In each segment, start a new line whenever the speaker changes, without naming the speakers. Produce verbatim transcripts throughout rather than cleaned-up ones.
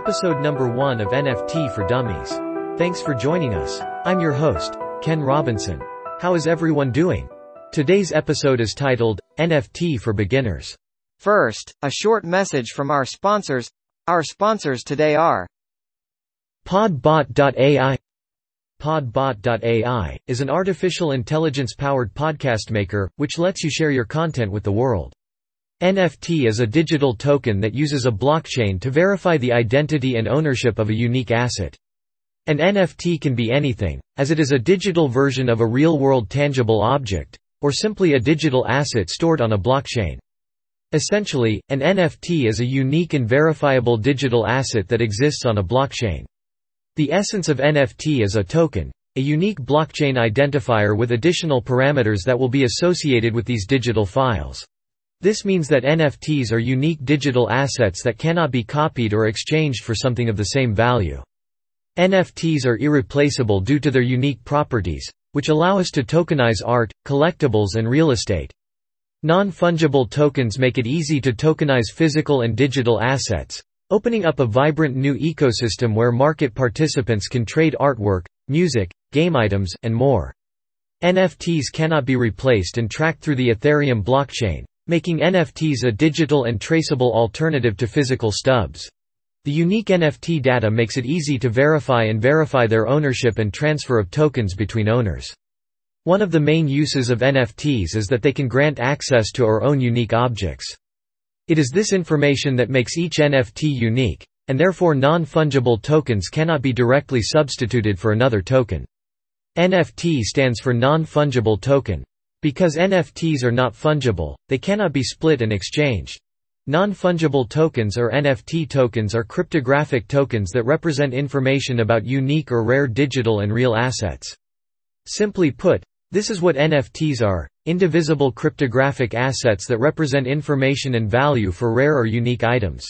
episode number one of N F T for Dummies. Thanks for joining us. I'm your host, Ken Robinson. How is everyone doing? Today's episode is titled, N F T for Beginners.
First, a short message from our sponsors. Our sponsors today are
Podbot dot A I. Podbot dot A I is an artificial intelligence-powered podcast maker, which lets you share your content with the world. N F T is a digital token that uses a blockchain to verify the identity and ownership of a unique asset. An N F T can be anything, as it is a digital version of a real-world tangible object, or simply a digital asset stored on a blockchain. Essentially, an N F T is a unique and verifiable digital asset that exists on a blockchain. The essence of N F T is a token, a unique blockchain identifier with additional parameters that will be associated with these digital files. This means that N F Ts are unique digital assets that cannot be copied or exchanged for something of the same value. N F Ts are irreplaceable due to their unique properties, which allow us to tokenize art, collectibles and real estate. Non-fungible tokens make it easy to tokenize physical and digital assets, opening up a vibrant new ecosystem where market participants can trade artwork, music, game items, and more. N F Ts cannot be replaced and tracked through the Ethereum blockchain, making N F Ts a digital and traceable alternative to physical stubs. The unique N F T data makes it easy to verify and verify their ownership and transfer of tokens between owners. One of the main uses of N F Ts is that they can grant access to our own unique objects. It is this information that makes each N F T unique, and therefore non-fungible tokens cannot be directly substituted for another token. N F T stands for non-fungible token. Because N F Ts are not fungible, they cannot be split and exchanged. Non-fungible tokens or N F T tokens are cryptographic tokens that represent information about unique or rare digital and real assets. Simply put, this is what N F Ts are: indivisible cryptographic assets that represent information and value for rare or unique items.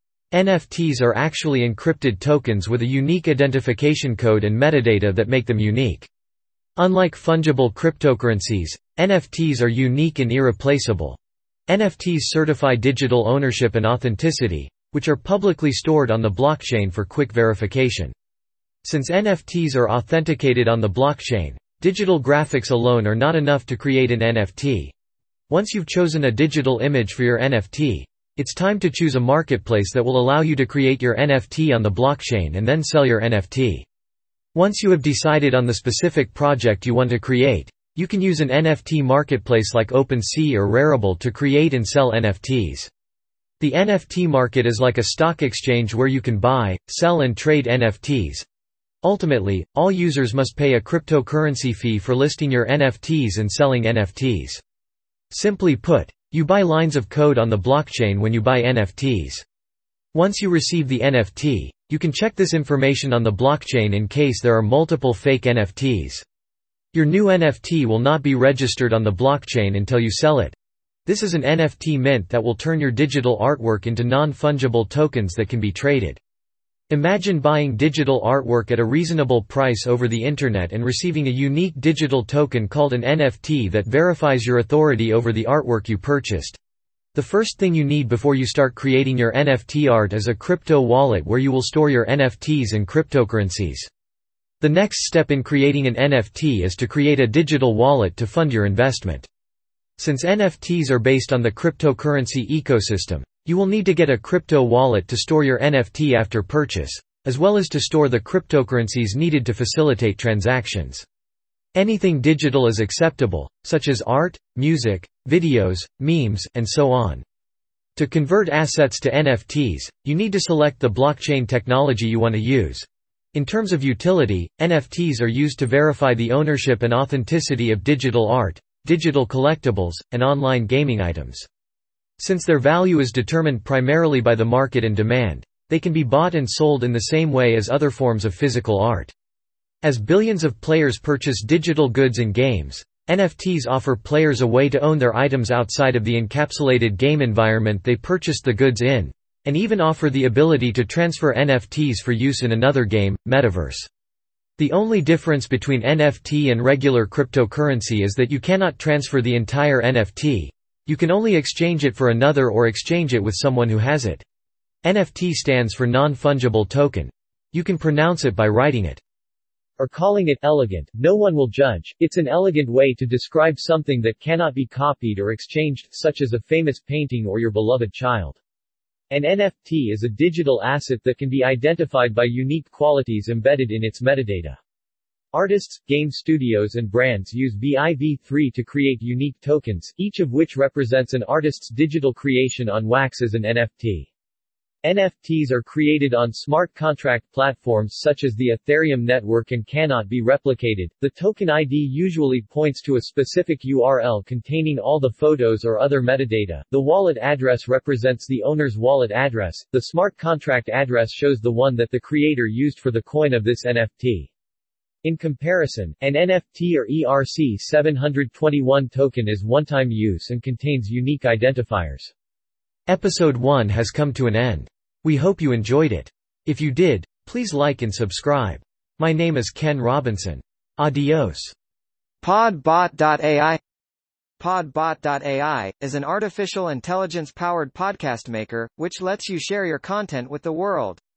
N F Ts are actually encrypted tokens with a unique identification code and metadata that make them unique. Unlike fungible cryptocurrencies, N F Ts are unique and irreplaceable. N F Ts certify digital ownership and authenticity, which are publicly stored on the blockchain for quick verification. Since N F Ts are authenticated on the blockchain, digital graphics alone are not enough to create an N F T. Once you've chosen a digital image for your N F T, it's time to choose a marketplace that will allow you to create your N F T on the blockchain and then sell your N F T. Once you have decided on the specific project you want to create, you can use an N F T marketplace like OpenSea or Rarible to create and sell N F Ts. The N F T market is like a stock exchange where you can buy, sell and trade N F Ts. Ultimately, all users must pay a cryptocurrency fee for listing your N F Ts and selling N F Ts. Simply put, you buy lines of code on the blockchain when you buy N F Ts. Once you receive the N F T, you can check this information on the blockchain in case there are multiple fake N F Ts. Your new N F T will not be registered on the blockchain until you sell it. This is an N F T mint that will turn your digital artwork into non-fungible tokens that can be traded. Imagine buying digital artwork at a reasonable price over the internet and receiving a unique digital token called an N F T that verifies your authority over the artwork you purchased. The first thing you need before you start creating your N F T art is a crypto wallet where you will store your N F Ts and cryptocurrencies. The next step in creating an N F T is to create a digital wallet to fund your investment. Since N F Ts are based on the cryptocurrency ecosystem, you will need to get a crypto wallet to store your N F T after purchase, as well as to store the cryptocurrencies needed to facilitate transactions. Anything digital is acceptable, such as art, music, videos, memes, and so on. To convert assets to N F Ts, you need to select the blockchain technology you want to use. In terms of utility, N F Ts are used to verify the ownership and authenticity of digital art, digital collectibles, and online gaming items. Since their value is determined primarily by the market and demand, they can be bought and sold in the same way as other forms of physical art. As billions of players purchase digital goods and games, N F Ts offer players a way to own their items outside of the encapsulated game environment they purchased the goods in, and even offer the ability to transfer N F Ts for use in another game, Metaverse. The only difference between N F T and regular cryptocurrency is that you cannot transfer the entire N F T, you can only exchange it for another or exchange it with someone who has it. N F T stands for non-fungible token. You can pronounce it by writing it or calling it elegant. No one will judge. It's an elegant way to describe something that cannot be copied or exchanged, such as a famous painting or your beloved child. An N F T is a digital asset that can be identified by unique qualities embedded in its metadata. Artists, game studios and brands use B I V three to create unique tokens, each of which represents an artist's digital creation on wax as an N F T. N F Ts are created on smart contract platforms such as the Ethereum network and cannot be replicated. The token I D usually points to a specific U R L containing all the photos or other metadata. The wallet address represents the owner's wallet address. The smart contract address shows the one that the creator used for the coin of this N F T. In comparison, an N F T or E R C seven twenty-one token is one-time use and contains unique identifiers. Episode one has come to an end. We hope you enjoyed it. If you did, please like and subscribe. My name is Ken Robinson. Adios.
Podbot dot A I Podbot dot A I is an artificial intelligence-powered podcast maker, which lets you share your content with the world.